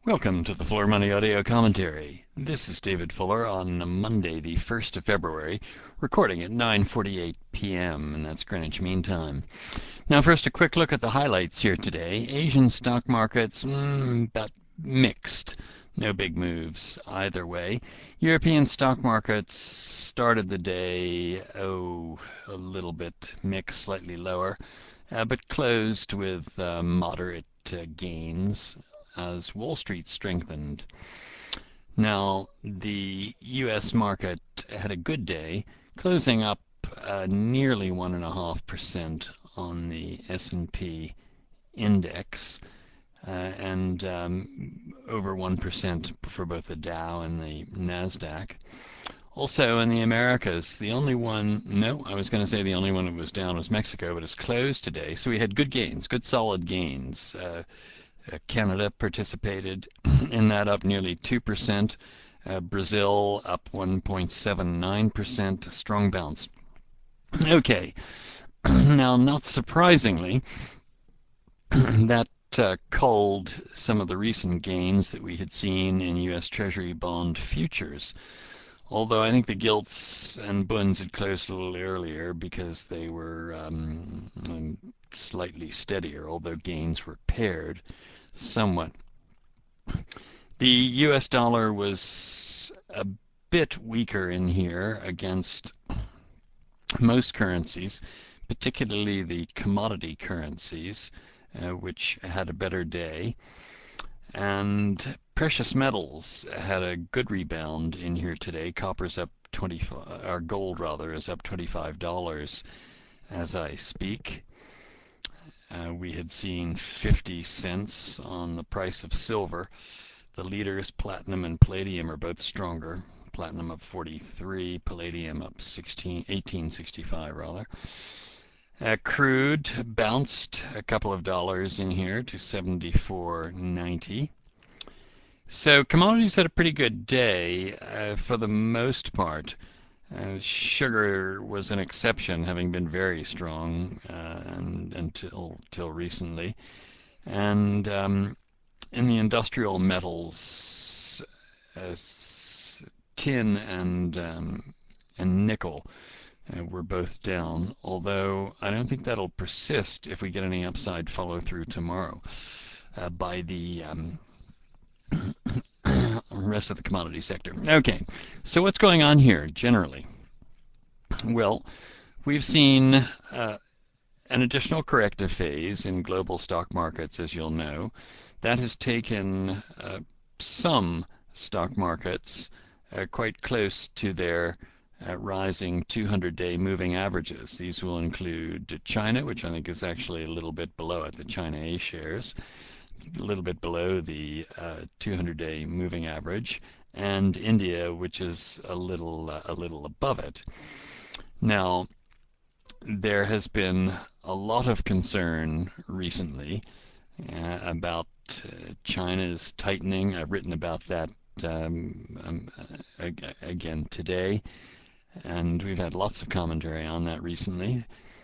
Welcome to the Fuller Money Audio Commentary. This is David Fuller on Monday, the 1st of February, recording at 9:48 p.m., and that's Greenwich Mean Time. Now first, a quick look at the highlights here today. Asian stock markets, about mixed. No big moves either way. European stock markets started the day, a little bit mixed, slightly lower, but closed with moderate gains as Wall Street strengthened. Now, the U.S. market had a good day, closing up nearly 1.5% on the S&P index, and over 1% for both the Dow and the Nasdaq. Also in the Americas, the only one that was down was Mexico, but it's closed today. So we had good gains, good solid gains. Canada participated in that, up nearly 2%. Brazil up 1.79%, a strong bounce. Okay, now not surprisingly, that culled some of the recent gains that we had seen in U.S. Treasury bond futures. Although I think the gilts and bunds had closed a little earlier because they were slightly steadier, although gains were paired somewhat. The US dollar was a bit weaker in here against most currencies, particularly the commodity currencies, which had a better day. And precious metals had a good rebound in here today. Copper's up 25, or gold rather, is up $25 as I speak. We had seen 50 cents on the price of silver. The leaders, platinum and palladium, are both stronger. Platinum up 43, palladium up 1865 rather. Crude bounced a couple of dollars in here to 74.90. So commodities had a pretty good day for the most part. Sugar was an exception, having been very strong until recently. And in the industrial metals, tin and nickel were both down, although I don't think that'll persist if we get any upside follow through tomorrow by the rest of the commodity sector. Okay, so what's going on here generally? Well, we've seen an additional corrective phase in global stock markets, as you'll know. That has taken some stock markets quite close to their rising 200-day moving averages. These will include China, which I think is actually a little bit below it, the China A shares, a little bit below the 200-day moving average, and India, which is a little above it. Now, there has been a lot of concern recently about China's tightening. I've written about that again today, and we've had lots of commentary on that recently.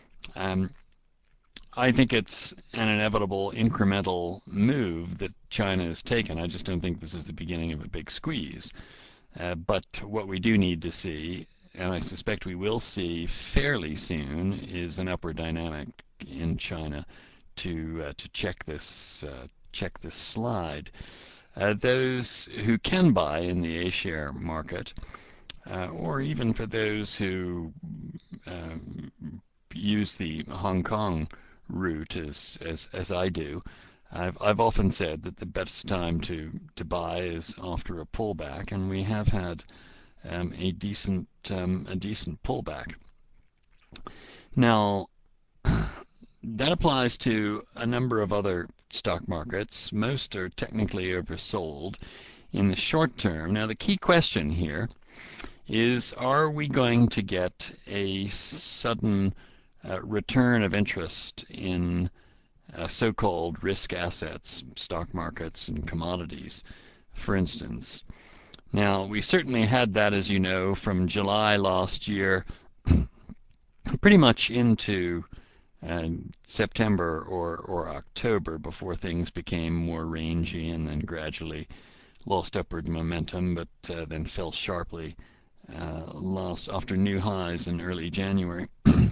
I think it's an inevitable incremental move that China has taken. I just don't think this is the beginning of a big squeeze. But what we do need to see, and I suspect we will see fairly soon, is an upward dynamic in China to check this slide. Those who can buy in the A-share market, or even for those who use the Hong Kong route as I do, I've often said that the best time to buy is after a pullback, and we have had a decent pullback. Now, that applies to a number of other stock markets. Most are technically oversold in the short term. Now, the key question here is, are we going to get a sudden return of interest in so-called risk assets, stock markets and commodities, for instance? Now, we certainly had that, as you know, from July last year pretty much into September or October before things became more rangy and then gradually lost upward momentum, but then fell sharply lost after new highs in early January.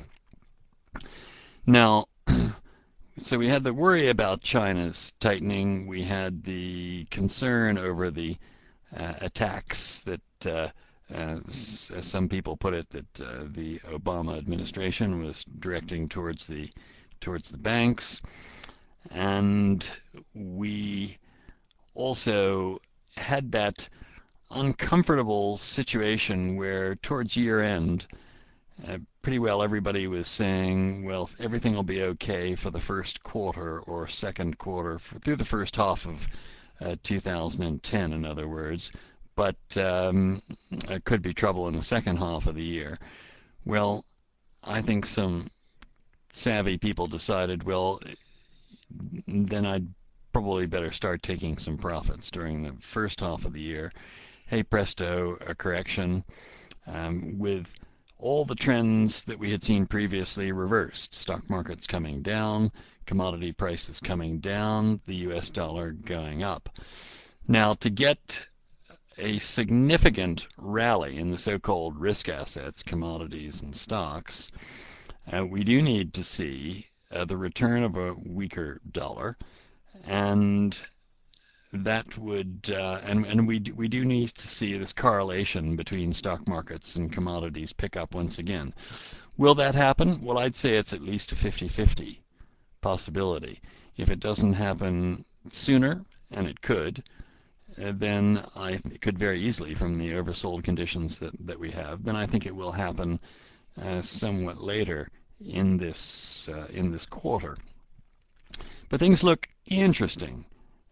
Now, so we had the worry about China's tightening. We had the concern over the attacks that, as some people put it, that the Obama administration was directing towards the banks, and we also had that uncomfortable situation where towards year end, pretty well everybody was saying, well, everything will be okay for the first quarter or second quarter, through the first half of 2010, in other words, but it could be trouble in the second half of the year. Well, I think some savvy people decided, well, then I'd probably better start taking some profits during the first half of the year. Hey presto, a correction, with all the trends that we had seen previously reversed. Stock markets coming down, commodity prices coming down, the US dollar going up. Now, to get a significant rally in the so-called risk assets, commodities and stocks, we do need to see the return of a weaker dollar, and that would and we do need to see this correlation between stock markets and commodities pick up once again. Will that happen? Well, I'd say it's at least a 50-50 possibility. If it doesn't happen sooner, and it could, then it could very easily, from the oversold conditions that we have, then I think it will happen somewhat later in this quarter. But things look interesting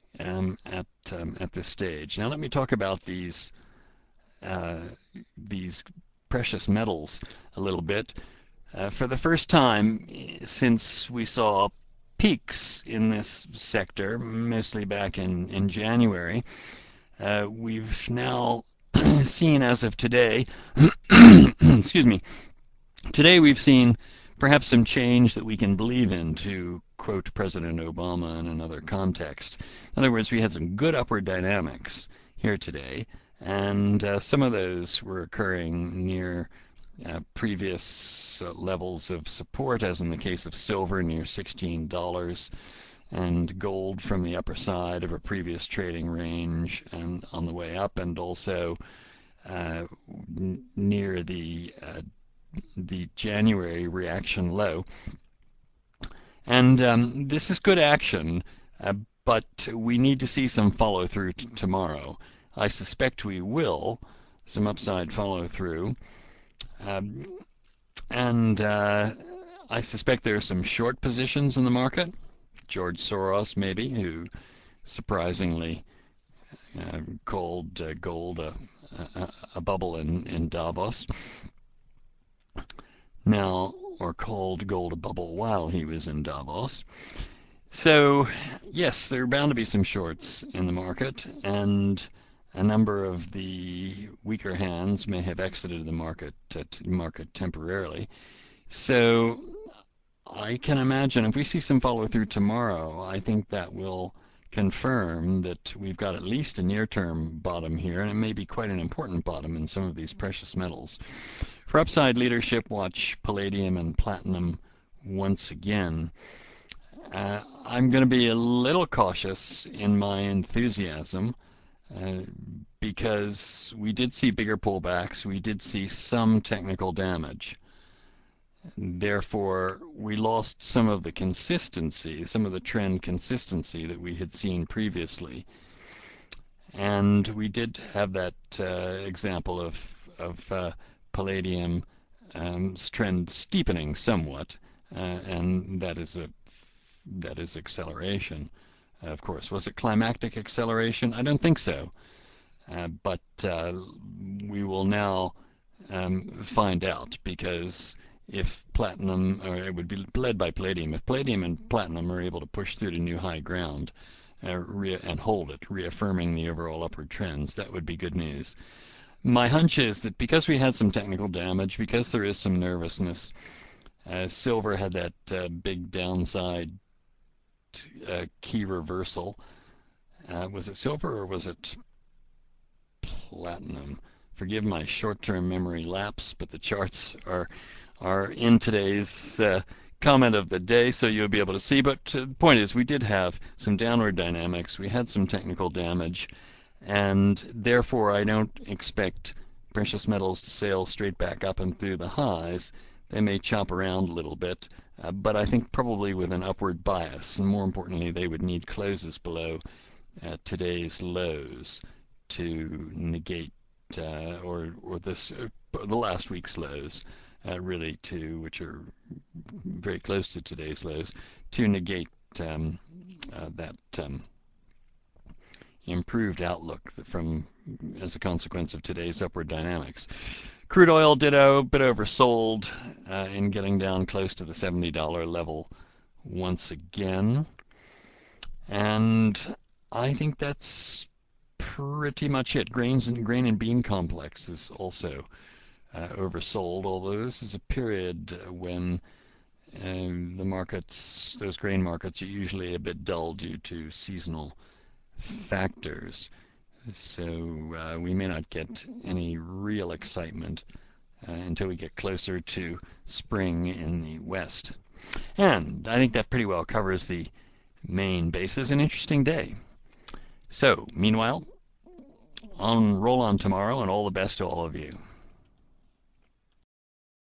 at this stage. Now let me talk about these precious metals a little bit. For the first time since we saw peaks in this sector, mostly back in January, we've now seen, as of today, excuse me, today we've seen perhaps some change that we can believe in, to quote President Obama in another context. In other words, we had some good upward dynamics here today, and some of those were occurring near previous levels of support, as in the case of silver near $16, and gold from the upper side of a previous trading range and on the way up, and also near the January reaction low. And this is good action, but we need to see some follow through tomorrow. I suspect we will, some upside follow through. And I suspect there are some short positions in the market. George Soros, maybe, who surprisingly called gold a bubble in Davos. Now, or called gold a bubble while he was in Davos. So, yes, there are bound to be some shorts in the market, and a number of the weaker hands may have exited the market temporarily. So I can imagine if we see some follow through tomorrow, I think that will confirm that we've got at least a near-term bottom here, and it may be quite an important bottom in some of these precious metals. For upside leadership, watch palladium and platinum once again. I'm going to be a little cautious in my enthusiasm because we did see bigger pullbacks. We did see some technical damage. Therefore, we lost some of the consistency, some of the trend consistency that we had seen previously. And we did have that example of palladium trend steepening somewhat, and that is acceleration. Of course, was it climactic acceleration? I don't think so, but we will now find out, because if platinum, or it would be led by palladium, if palladium and platinum are able to push through to new high ground and hold it, reaffirming the overall upward trends, that would be good news. My hunch is that because we had some technical damage, because there is some nervousness, Silver had that big downside key reversal. Was it silver or was it platinum? Forgive my short-term memory lapse, but the charts are in today's comment of the day, so you'll be able to see. But the point is, we did have some downward dynamics. We had some technical damage, and therefore I don't expect precious metals to sail straight back up and through the highs. They may chop around a little bit, but I think probably with an upward bias. And more importantly, they would need closes below today's lows to negate or the last week's lows, really which are very close to today's lows, to negate that improved outlook as a consequence of today's upward dynamics. Crude oil ditto, a bit oversold in getting down close to the $70 level once again. And I think that's pretty much it. Grain and bean complex is also oversold, although this is a period when the markets, those grain markets, are usually a bit dull due to seasonal factors. So we may not get any real excitement until we get closer to spring in the west. And I think that pretty well covers the main bases. An interesting day. So, meanwhile, roll on tomorrow, and all the best to all of you.